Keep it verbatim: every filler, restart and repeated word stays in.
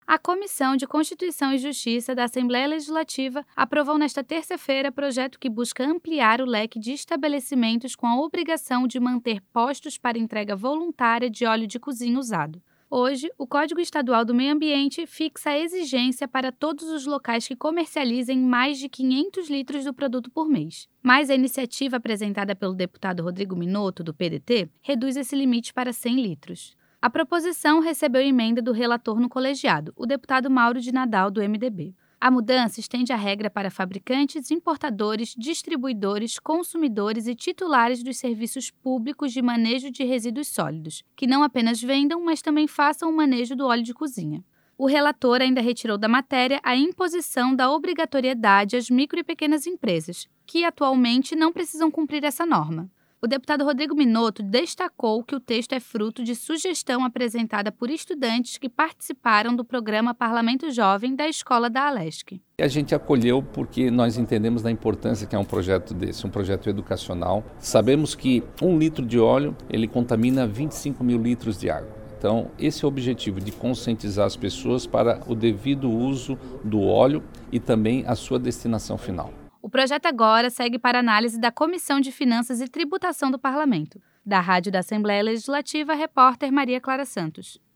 A Comissão de Constituição e Justiça da Assembleia Legislativa aprovou nesta terça-feira projeto que busca ampliar o leque de estabelecimentos com a obrigação de manter postos para entrega voluntária de óleo de cozinha usado. Hoje, o Código Estadual do Meio Ambiente fixa a exigência para todos os locais que comercializem mais de quinhentos litros do produto por mês. Mas a iniciativa apresentada pelo deputado Rodrigo Minotto, do P D T, reduz esse limite para cem litros. A proposição recebeu emenda do relator no colegiado, o deputado Mauro de Nadal, do M D B. A mudança estende a regra para fabricantes, importadores, distribuidores, consumidores e titulares dos serviços públicos de manejo de resíduos sólidos, que não apenas vendam, mas também façam o manejo do óleo de cozinha. O relator ainda retirou da matéria a imposição da obrigatoriedade às micro e pequenas empresas, que atualmente não precisam cumprir essa norma. O deputado Rodrigo Minotto destacou que o texto é fruto de sugestão apresentada por estudantes que participaram do programa Parlamento Jovem da Escola da Alesc. A gente acolheu porque nós entendemos da importância que é um projeto desse, um projeto educacional. Sabemos que um litro de óleo ele contamina vinte e cinco mil litros de água. Então, esse é o objetivo de conscientizar as pessoas para o devido uso do óleo e também a sua destinação final. O projeto agora segue para análise da Comissão de Finanças e Tributação do Parlamento. Da Rádio da Assembleia Legislativa, repórter Maria Clara Santos.